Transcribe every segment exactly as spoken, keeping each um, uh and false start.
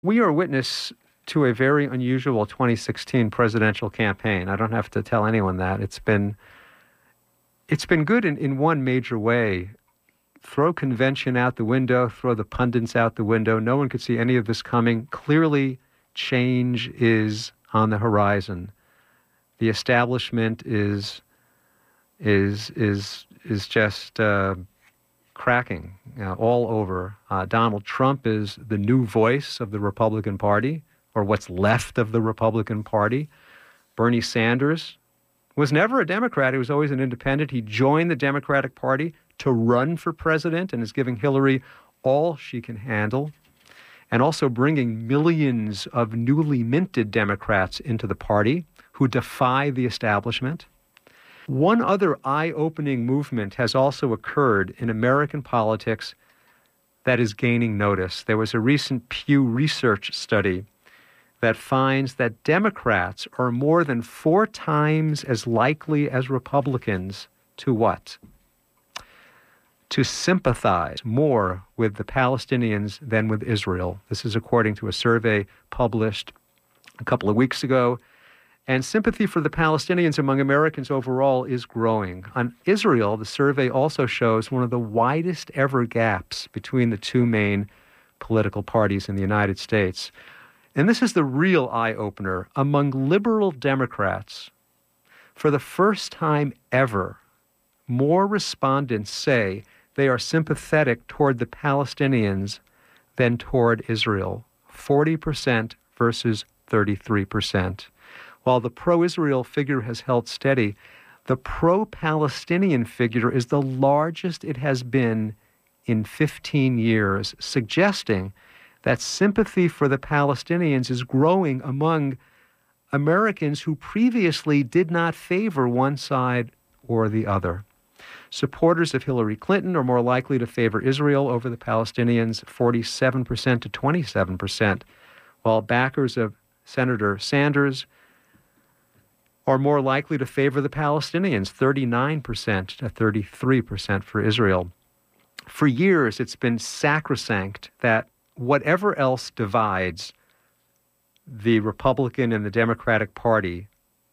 We are witness to a very unusual twenty sixteen presidential campaign. I don't have to tell anyone that. It's been it's been good in, in one major way. Throw convention out the window, throw the pundits out the window. No one could see any of this coming. Clearly, change is on the horizon. The establishment is is is is just uh, cracking uh, all over. Uh, Donald Trump is the new voice of the Republican Party, or what's left of the Republican Party. Bernie Sanders was never a Democrat. He was always an independent. He joined the Democratic Party to run for president and is giving Hillary all she can handle, and also bringing millions of newly minted Democrats into the party who defy the establishment. One other eye-opening movement has also occurred in American politics that is gaining notice. There was a recent Pew Research study that finds that Democrats are more than four times as likely as Republicans to what? To sympathize more with the Palestinians than with Israel. This is according to a survey published a couple of weeks ago. And sympathy for the Palestinians among Americans overall is growing. On Israel, the survey also shows one of the widest ever gaps between the two main political parties in the United States. And this is the real eye-opener. Among liberal Democrats, for the first time ever, more respondents say they are sympathetic toward the Palestinians than toward Israel. forty percent versus thirty-three percent. While the pro-Israel figure has held steady, the pro-Palestinian figure is the largest it has been in fifteen years, suggesting that sympathy for the Palestinians is growing among Americans who previously did not favor one side or the other. Supporters of Hillary Clinton are more likely to favor Israel over the Palestinians, forty-seven percent to twenty-seven percent, while backers of Senator Sanders are more likely to favor the Palestinians, thirty-nine percent to thirty-three percent for Israel. For years, it's been sacrosanct that whatever else divides the Republican and the Democratic Party,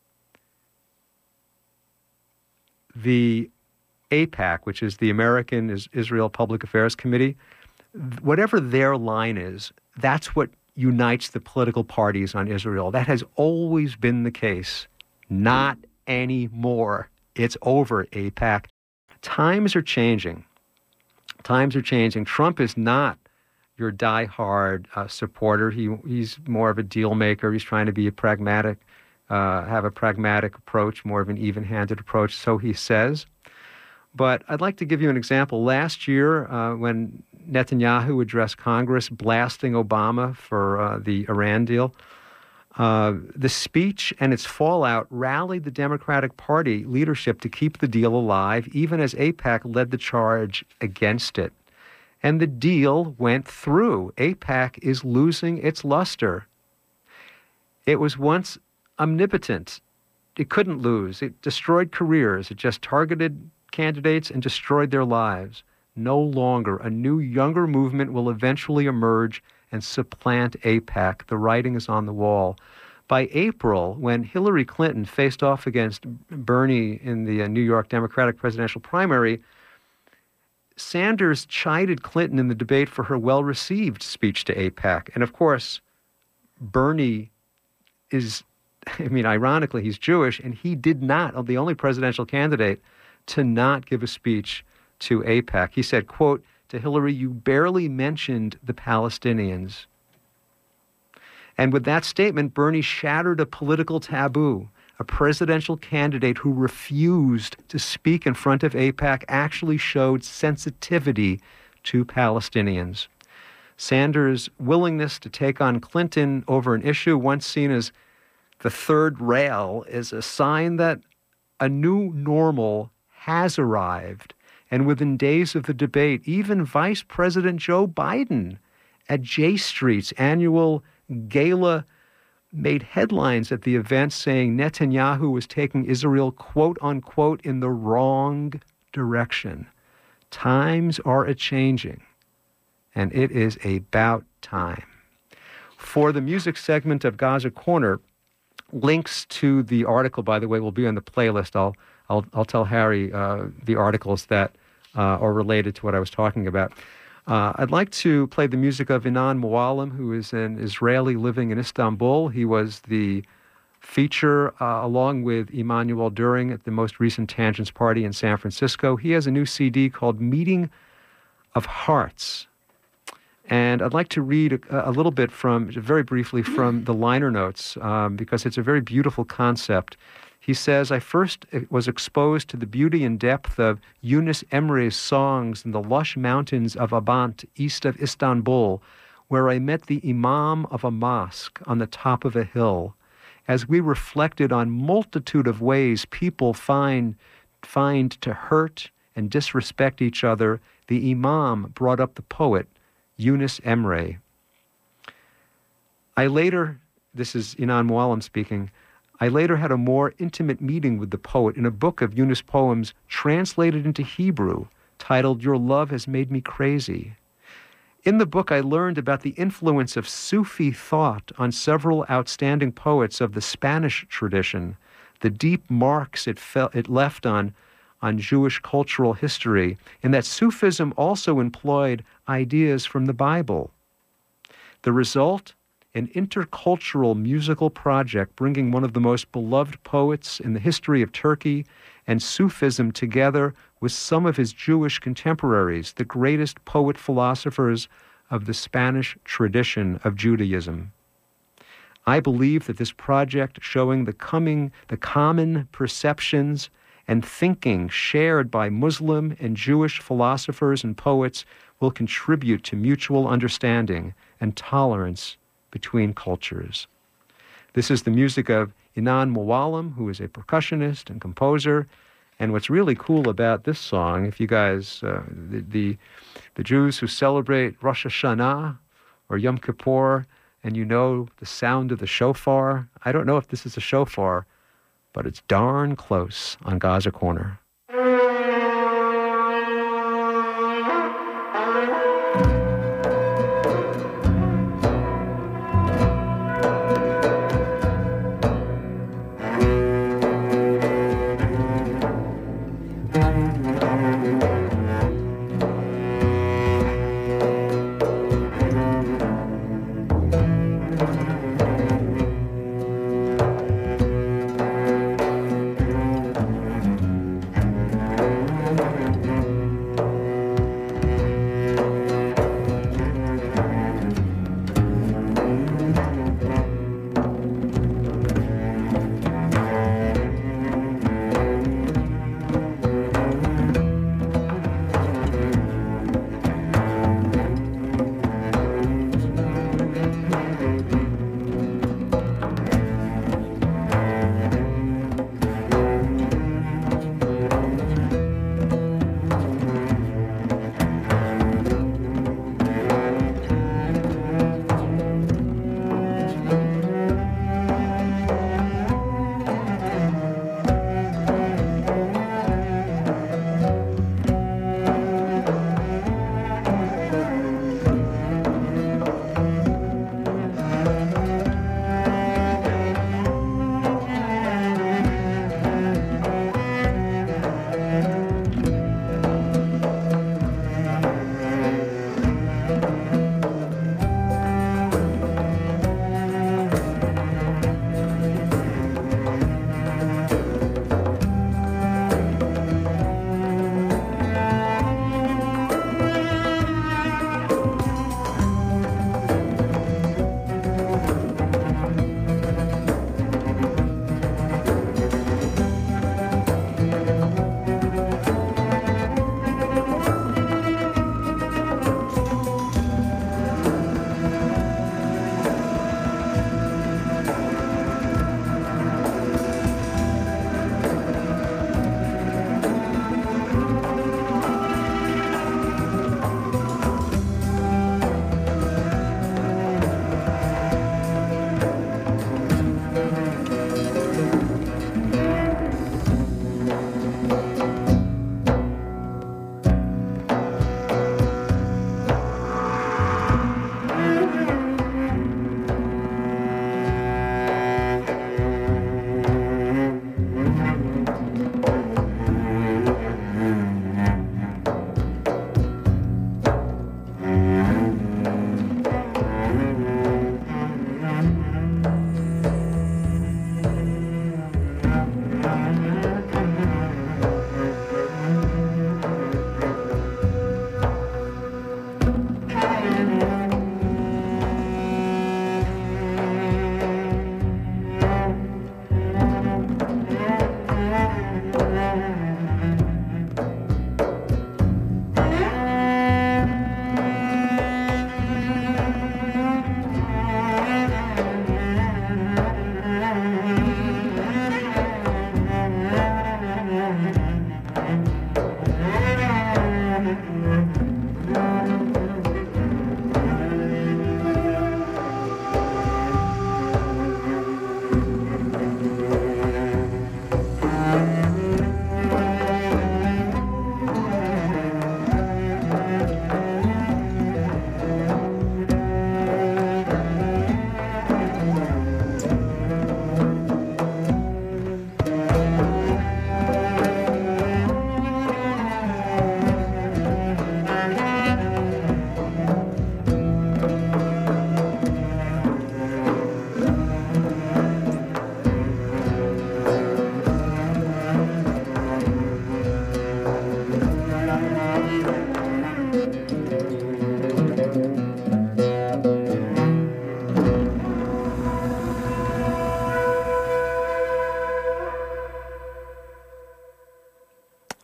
the AIPAC, which is the American Israel Public Affairs Committee, whatever their line is, that's what unites the political parties on Israel. That has always been the case. Not anymore. It's over, AIPAC. Times are changing. Times are changing. Trump is not your diehard uh, supporter. He he's more of a deal maker. He's trying to be a pragmatic, uh, have a pragmatic approach, more of an even-handed approach, so he says. But I'd like to give you an example. Last year, uh, when Netanyahu addressed Congress blasting Obama for uh, the Iran deal, uh, the speech and its fallout rallied the Democratic Party leadership to keep the deal alive, even as AIPAC led the charge against it. And the deal went through. AIPAC is losing its luster. It was once omnipotent. It couldn't lose. It destroyed careers. It just targeted candidates and destroyed their lives. No longer. A new, younger movement will eventually emerge and supplant AIPAC. The writing is on the wall. By April, when Hillary Clinton faced off against Bernie in the uh, New York Democratic presidential primary, Sanders chided Clinton in the debate for her well-received speech to AIPAC. And of course, Bernie is, I mean, ironically, he's Jewish, and he did not, the only presidential candidate to not give a speech to AIPAC. He said, quote, to Hillary, you barely mentioned the Palestinians. And with that statement, Bernie shattered a political taboo. A presidential candidate who refused to speak in front of AIPAC actually showed sensitivity to Palestinians. Sanders' willingness to take on Clinton over an issue once seen as the third rail is a sign that a new normal has arrived. And within days of the debate, even Vice President Joe Biden at J Street's annual gala made headlines at the event saying Netanyahu was taking Israel, quote unquote, in the wrong direction. Times are a-changing, and it is about time. For the music segment of Gaza Corner, links to the article, by the way, will be on the playlist. I'll I'll, I'll tell Harry uh, the articles that uh, are related to what I was talking about. Uh, I'd like to play the music of Inan Muallim, who is an Israeli living in Istanbul. He was the feature, uh, along with Emanuel During, at the most recent Tangents Party in San Francisco. He has a new C D called Meeting of Hearts. And I'd like to read a, a little bit from, very briefly, from the liner notes, um, because it's a very beautiful concept. He says, I first was exposed to the beauty and depth of Yunus Emre's songs in the lush mountains of Abant, east of Istanbul, where I met the imam of a mosque on the top of a hill. As we reflected on multitude of ways people find, find to hurt and disrespect each other, the imam brought up the poet, Yunus Emre. I later, this is Inan Muallim speaking, I later had a more intimate meeting with the poet in a book of Yunus poems translated into Hebrew, titled Your Love Has Made Me Crazy. In the book, I learned about the influence of Sufi thought on several outstanding poets of the Spanish tradition, the deep marks it, fe- it left on, on Jewish cultural history, and that Sufism also employed ideas from the Bible. The result? An intercultural musical project bringing one of the most beloved poets in the history of Turkey and Sufism together with some of his Jewish contemporaries, the greatest poet-philosophers of the Spanish tradition of Judaism. I believe that this project, showing the coming, the common perceptions and thinking shared by Muslim and Jewish philosophers and poets, will contribute to mutual understanding and tolerance between cultures. This is the music of Inan Muallim, who is a percussionist and composer. And what's really cool about this song, if you guys, uh, the, the the Jews who celebrate Rosh Hashanah or Yom Kippur, and you know the sound of the shofar, I don't know if this is a shofar, but it's darn close on Gaza Corner.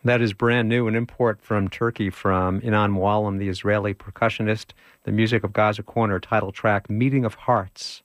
That is brand new, an import from Turkey from Inan Muallim, the Israeli percussionist. The music of Gaza Corner, title track, Meeting of Hearts.